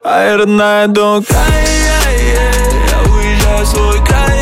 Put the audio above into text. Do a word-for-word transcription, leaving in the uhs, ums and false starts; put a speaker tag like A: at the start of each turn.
A: Ай, родная, don't cry, я уезжаю в свой край.